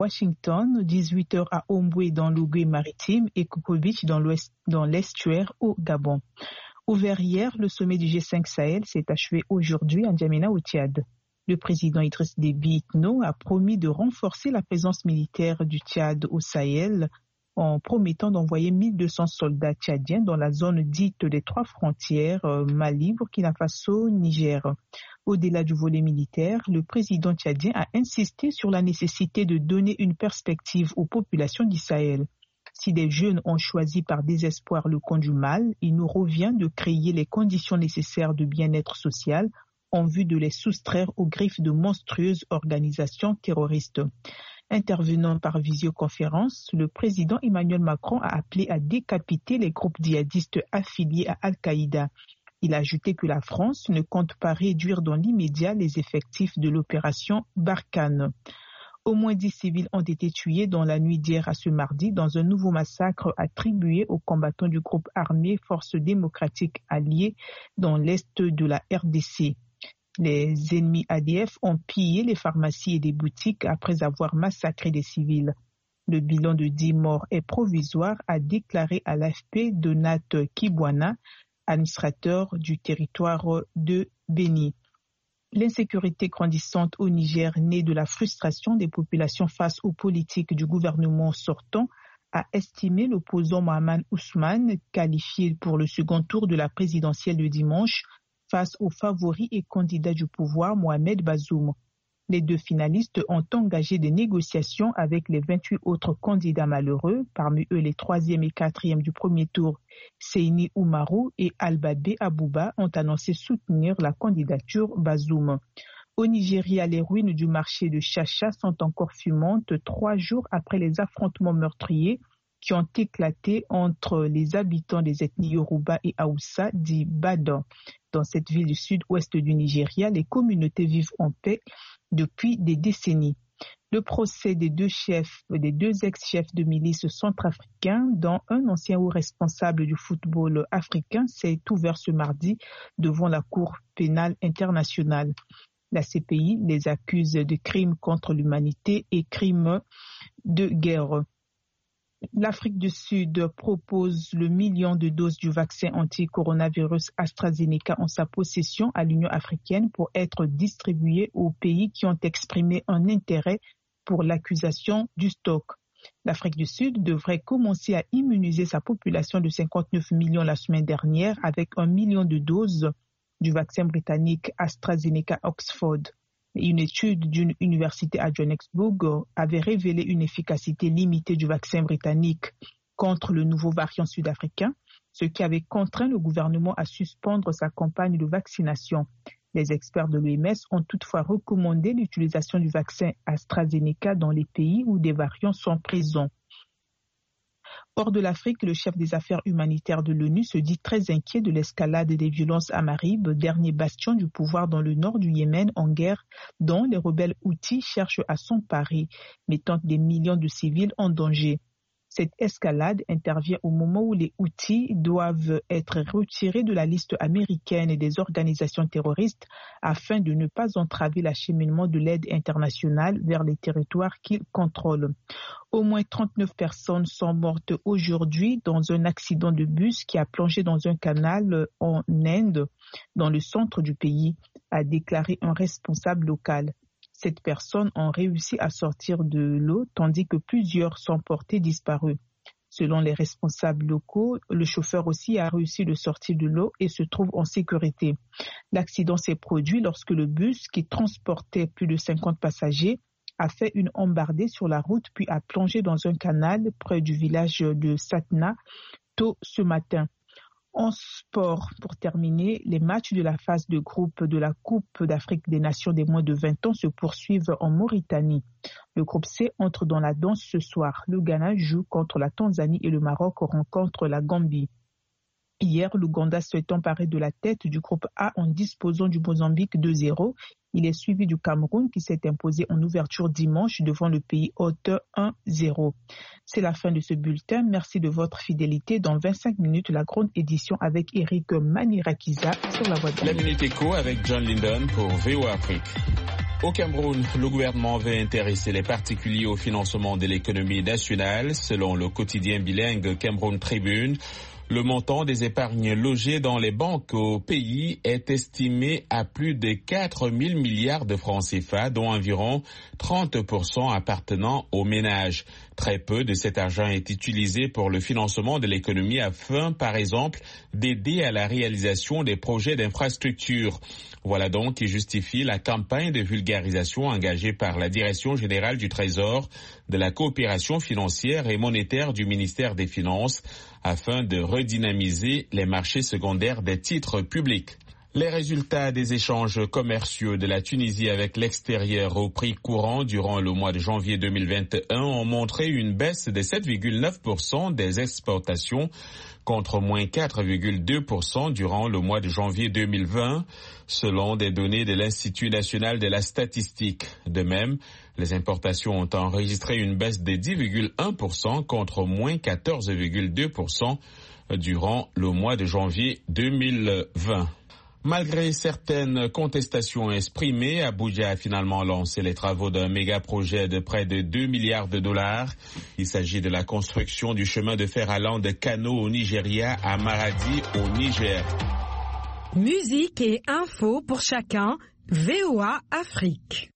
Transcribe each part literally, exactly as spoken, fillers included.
Washington, dix-huit heures à Omboué dans l'Ogooué maritime et Koko Beach dans, l'ouest, dans l'estuaire au Gabon. Ouvert hier, le sommet du G cinq Sahel s'est achevé aujourd'hui à N'Djamena au Tchad. Le président Idriss Déby Itno a promis de renforcer la présence militaire du Tchad au Sahel en promettant d'envoyer mille deux cents soldats tchadiens dans la zone dite des trois frontières, Mali, Burkina Faso, Niger. Au-delà du volet militaire, le président tchadien a insisté sur la nécessité de donner une perspective aux populations du Sahel. Si des jeunes ont choisi par désespoir le camp du mal, il nous revient de créer les conditions nécessaires de bien-être social en vue de les soustraire aux griffes de monstrueuses organisations terroristes. Intervenant par visioconférence, le président Emmanuel Macron a appelé à décapiter les groupes djihadistes affiliés à Al-Qaïda. Il a ajouté que la France ne compte pas réduire dans l'immédiat les effectifs de l'opération Barkhane. Au moins dix civils ont été tués dans la nuit d'hier à ce mardi dans un nouveau massacre attribué aux combattants du groupe armé Forces démocratiques alliées dans l'est de la R D C. Les ennemis A D F ont pillé les pharmacies et des boutiques après avoir massacré des civils. Le bilan de dix morts est provisoire, a déclaré à l'A F P Donat Kibwana, administrateur du territoire de Béni. L'insécurité grandissante au Niger, née de la frustration des populations face aux politiques du gouvernement sortant, a estimé l'opposant Mohamed Ousmane, qualifié pour le second tour de la présidentielle de dimanche, face au favori et candidat du pouvoir Mohamed Bazoum. Les deux finalistes ont engagé des négociations avec les vingt-huit autres candidats malheureux, parmi eux les troisième et quatrième du premier tour, Seyni Oumarou et Albabé Abouba, ont annoncé soutenir la candidature Bazoum. Au Nigeria, les ruines du marché de Chacha sont encore fumantes trois jours après les affrontements meurtriers qui ont éclaté entre les habitants des ethnies Yoruba et Haoussa d'Ibadan. Dans cette ville du sud-ouest du Nigeria, les communautés vivent en paix depuis des décennies. Le procès des deux chefs, des deux ex-chefs de milice centrafricains, dont un ancien haut responsable du football africain, s'est ouvert ce mardi devant la Cour pénale internationale. La C P I les accuse de crimes contre l'humanité et crimes de guerre. L'Afrique du Sud propose le million de doses du vaccin anti-coronavirus AstraZeneca en sa possession à l'Union africaine pour être distribué aux pays qui ont exprimé un intérêt pour l'accusation du stock. L'Afrique du Sud devrait commencer à immuniser sa population de cinquante-neuf millions la semaine dernière avec un million de doses du vaccin britannique AstraZeneca Oxford. Une étude d'une université à Johannesburg avait révélé une efficacité limitée du vaccin britannique contre le nouveau variant sud-africain, ce qui avait contraint le gouvernement à suspendre sa campagne de vaccination. Les experts de l'O M S ont toutefois recommandé l'utilisation du vaccin AstraZeneca dans les pays où des variants sont présents. Hors de l'Afrique, le chef des affaires humanitaires de l'ONU se dit très inquiet de l'escalade des violences à Marib, dernier bastion du pouvoir dans le nord du Yémen en guerre, dont les rebelles Houthis cherchent à s'emparer, mettant des millions de civils en danger. Cette escalade intervient au moment où les Houthis doivent être retirés de la liste américaine des organisations terroristes afin de ne pas entraver l'acheminement de l'aide internationale vers les territoires qu'ils contrôlent. Au moins trente-neuf personnes sont mortes aujourd'hui dans un accident de bus qui a plongé dans un canal en Inde, dans le centre du pays, a déclaré un responsable local. Sept personnes ont réussi à sortir de l'eau, tandis que plusieurs sont portés disparus. Selon les responsables locaux, le chauffeur aussi a réussi de sortir de l'eau et se trouve en sécurité. L'accident s'est produit lorsque le bus, qui transportait plus de cinquante passagers, a fait une embardée sur la route puis a plongé dans un canal près du village de Satna tôt ce matin. En sport, pour terminer, les matchs de la phase de groupe de la Coupe d'Afrique des Nations des moins de vingt ans se poursuivent en Mauritanie. Le groupe C entre dans la danse ce soir. Le Ghana joue contre la Tanzanie et le Maroc rencontre la Gambie. Hier, l'Ouganda s'est emparé de la tête du groupe A en disposant du Mozambique deux zéro. Il est suivi du Cameroun qui s'est imposé en ouverture dimanche devant le pays hôte un zéro. C'est la fin de ce bulletin. Merci de votre fidélité. Dans vingt-cinq minutes, la grande édition avec Eric Manirakiza sur la voie de la Minute Éco avec John Linden pour V O A Afrique. Au Cameroun, le gouvernement veut intéresser les particuliers au financement de l'économie nationale. Selon le quotidien bilingue Cameroun Tribune, le montant des épargnes logées dans les banques au pays est estimé à plus de quatre mille milliards de francs C F A, dont environ trente pour cent appartenant aux ménages. Très peu de cet argent est utilisé pour le financement de l'économie afin, par exemple, d'aider à la réalisation des projets d'infrastructure. Voilà donc qui justifie la campagne de vulgarisation engagée par la Direction générale du Trésor, de la coopération financière et monétaire du ministère des Finances afin de redynamiser les marchés secondaires des titres publics. Les résultats des échanges commerciaux de la Tunisie avec l'extérieur au prix courant durant le mois de janvier deux mille vingt et un ont montré une baisse de sept virgule neuf pour cent des exportations contre moins quatre virgule deux pour cent durant le mois de janvier deux mille vingt, selon des données de l'Institut national de la statistique. De même, les importations ont enregistré une baisse de dix virgule un pour cent contre moins quatorze virgule deux pour cent durant le mois de janvier deux mille vingt. Malgré certaines contestations exprimées, Abuja a finalement lancé les travaux d'un méga-projet de près de deux milliards de dollars. Il s'agit de la construction du chemin de fer allant de Kano au Nigeria à Maradi au Niger. Musique et info pour chacun, V O A Afrique.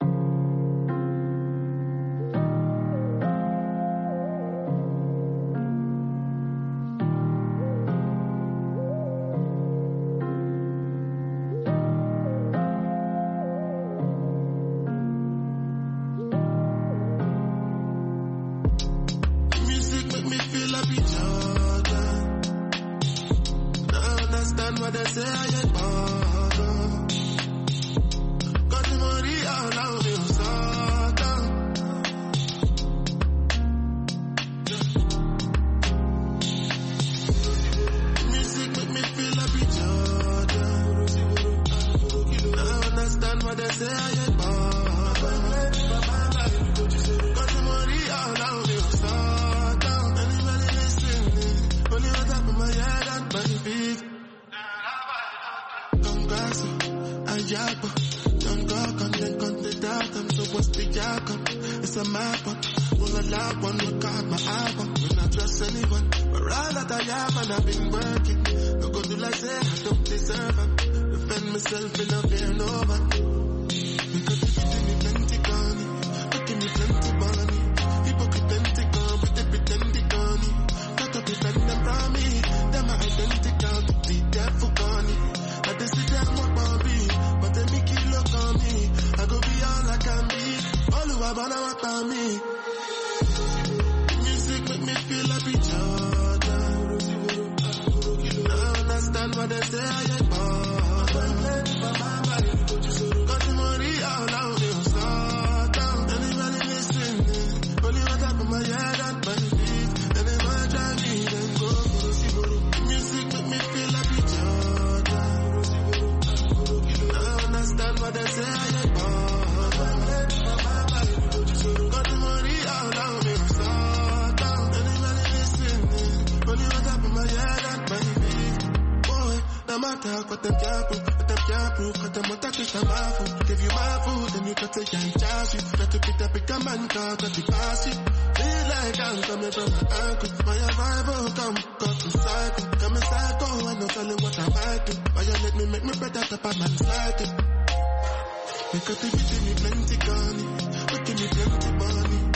Because they give me plenty money, they give me plenty money.